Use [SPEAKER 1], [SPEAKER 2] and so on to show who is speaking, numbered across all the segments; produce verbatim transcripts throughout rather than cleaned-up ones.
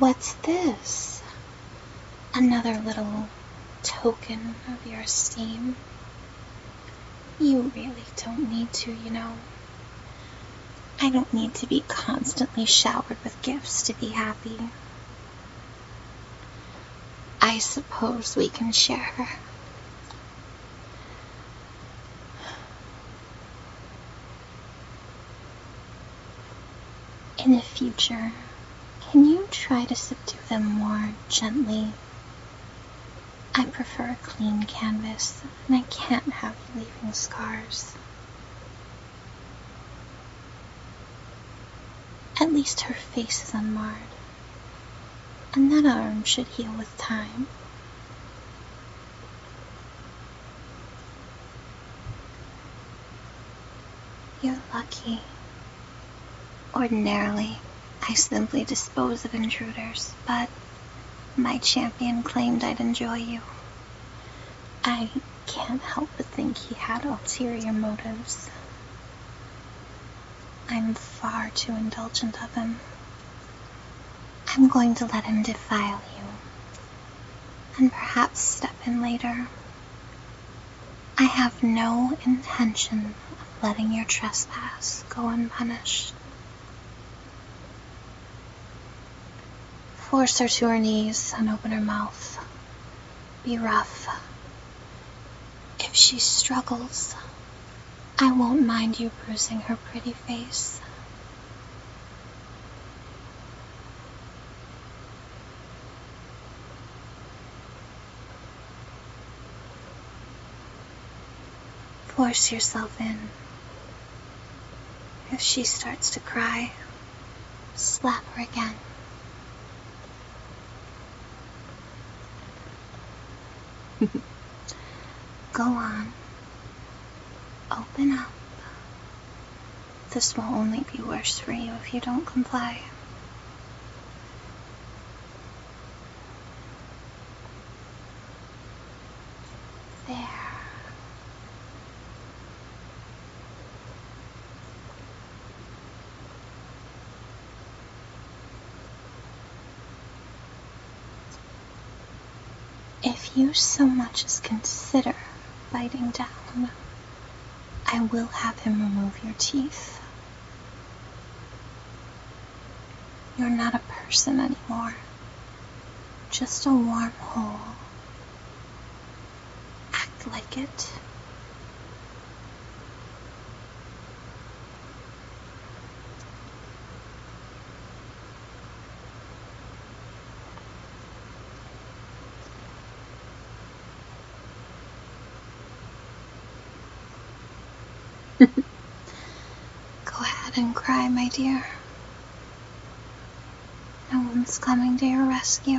[SPEAKER 1] What's this? Another little token of your esteem? You really don't need to, you know. I don't need to be constantly showered with gifts to be happy. I suppose we can share. In the future, can you try to subdue them more gently? I prefer a clean canvas, and I can't have you leaving scars. At least her face is unmarred, and that arm should heal with time. You're lucky. Ordinarily, I simply dispose of intruders, but my champion claimed I'd enjoy you. I can't help but think he had ulterior motives. I'm far too indulgent of him. I'm going to let him defile you, and perhaps step in later. I have no intention of letting your trespass go unpunished. Force her to her knees and open her mouth. Be rough. If she struggles, I won't mind you bruising her pretty face. Force yourself in. If she starts to cry, slap her again. Go on. Open up. This will only be worse for you if you don't comply. There. If you so much as consider biting down, I will have him remove your teeth. You're not a person anymore, just a warm hole. Act like it. Go ahead and cry, my dear. No one's coming to your rescue.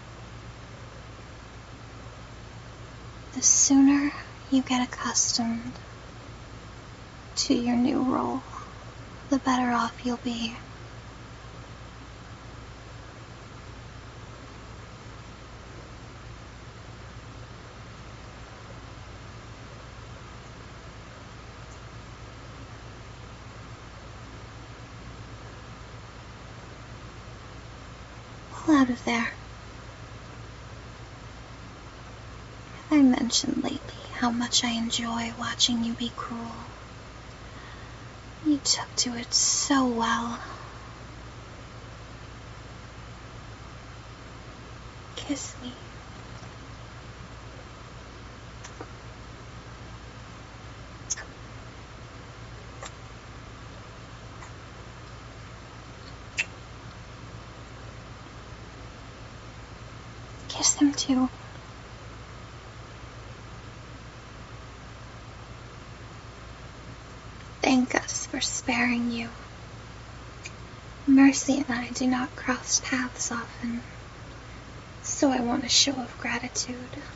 [SPEAKER 1] The sooner you get accustomed to your new role, the better off you'll be. Out of there. Have I mentioned lately how much I enjoy watching you be cruel? You took to it so well. Kiss me. Kiss him too. Thank us for sparing you. Mercy and I do not cross paths often, so I want a show of gratitude.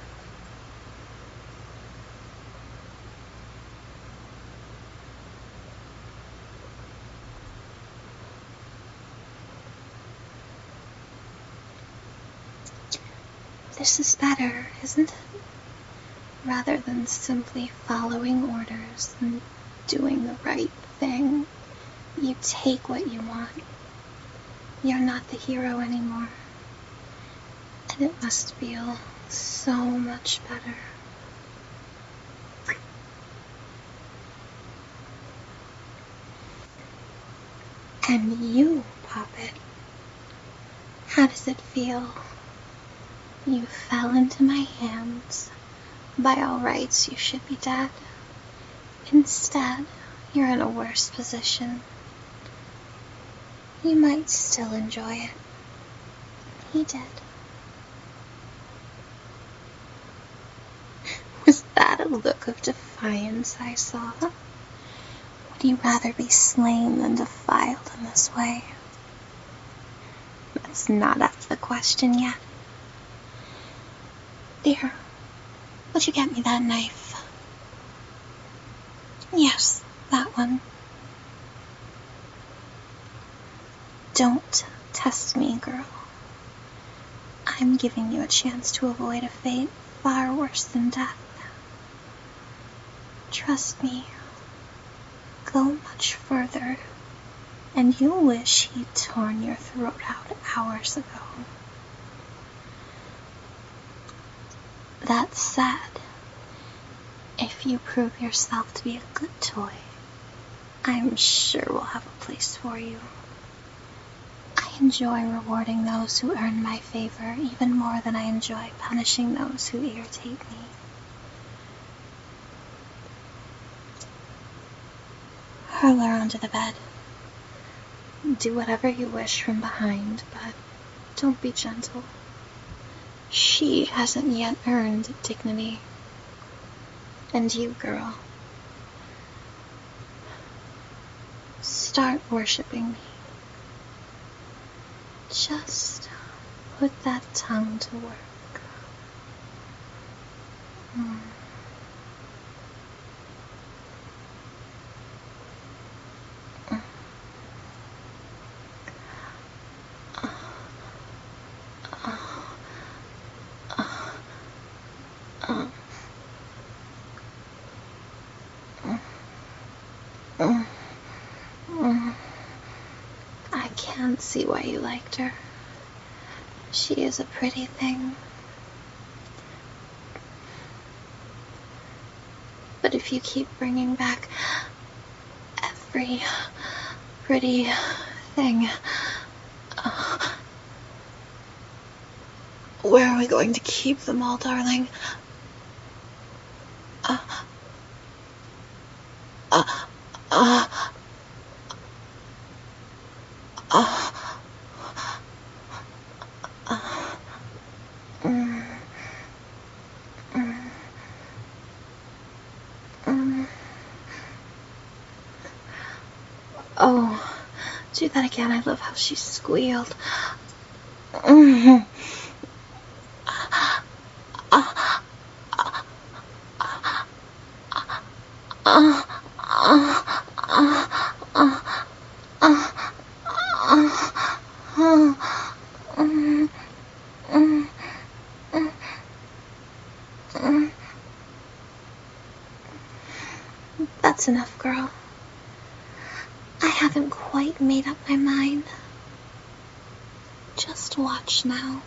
[SPEAKER 1] This is better, isn't it? Rather than simply following orders and doing the right thing, you take what you want. You're not the hero anymore. And it must feel so much better. And you, Puppet, how does it feel? You fell into my hands. By all rights, you should be dead. Instead, you're in a worse position. You might still enjoy it. He did. Was that a look of defiance I saw? Would you rather be slain than defiled in this way? That's not out of the question yet. Dear, would you get me that knife? Yes, that one. Don't test me, girl. I'm giving you a chance to avoid a fate far worse than death. Trust me. Go much further, and you'll wish he'd torn your throat out hours ago. That said, if you prove yourself to be a good toy, I'm sure we'll have a place for you. I enjoy rewarding those who earn my favor even more than I enjoy punishing those who irritate me. Hurl her onto the bed. Do whatever you wish from behind, but don't be gentle. She hasn't yet earned dignity. And you, girl, start worshipping me. Just put that tongue to work. Mm. I can't see why you liked her. She is a pretty thing. But if you keep bringing back every pretty thing, uh, where are we going to keep them all, darling? Uh, uh, uh, uh, uh, mm, mm, mm. Oh, do that again. I love how she squealed. Mm. That's enough, girl. I haven't quite made up my mind. Just watch now.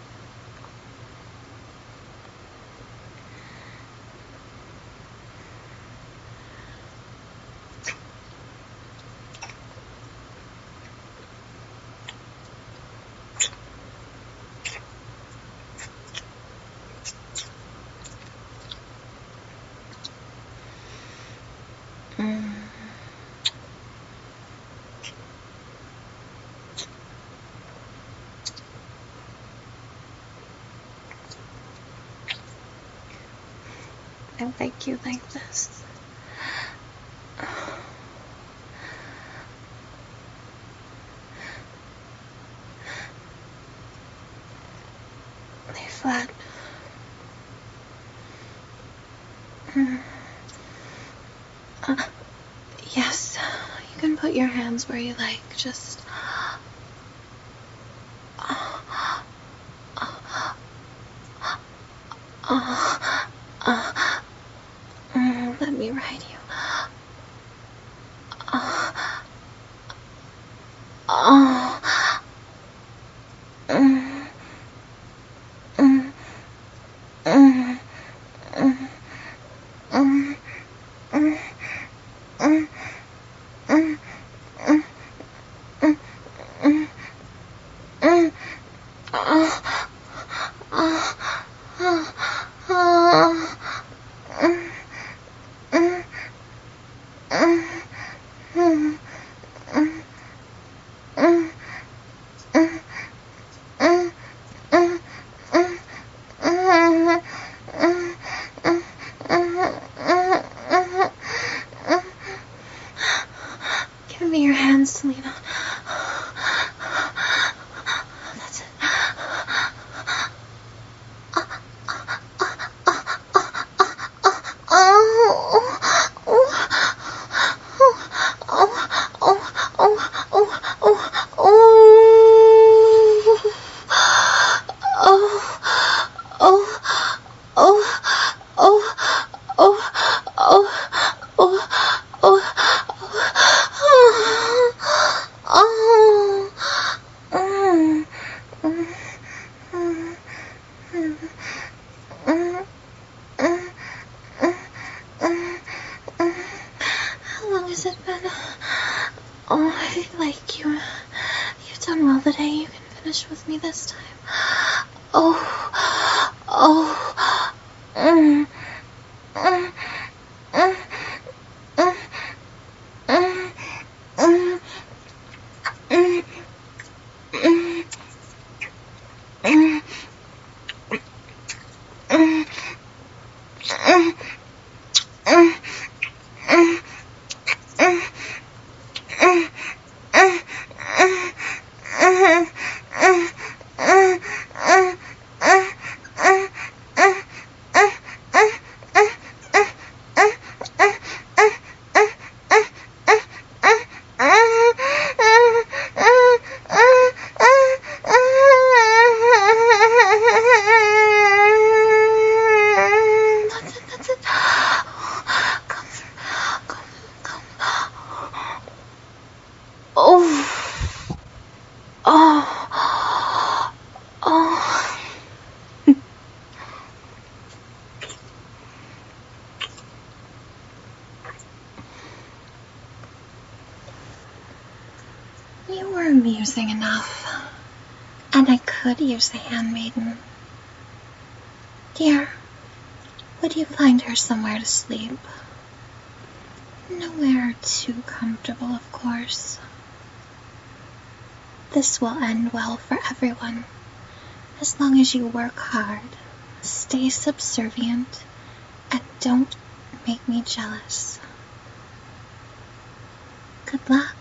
[SPEAKER 1] Mm. I like you like this. Lay flat. Mm. Uh, yes, you can put your hands where you like, just... Uh, uh, uh, uh, mm, let me ride you. Uh, uh, mm, mm. Mm, mm, mm, mm, mm, mm, mm, mm, mm, mm. Uh, uh, uh, uh, mm, mm, mm, mm, mm, mm, mm, mm, mm, mm. Give me your hands, Selena. That's it. How long has it been? Oh, I feel like you, you've done well today. You can finish with me this time. Oh, oh, mm, mm, mm, mm, mm, mm, mm, mm, mm, mm, mm, mm. Oh, oh, oh. You were amusing enough, and I could use a handmaiden. Dear, would you find her somewhere to sleep? Nowhere too comfortable, of course. This will end well for everyone, as long as you work hard, stay subservient, and don't make me jealous. Good luck.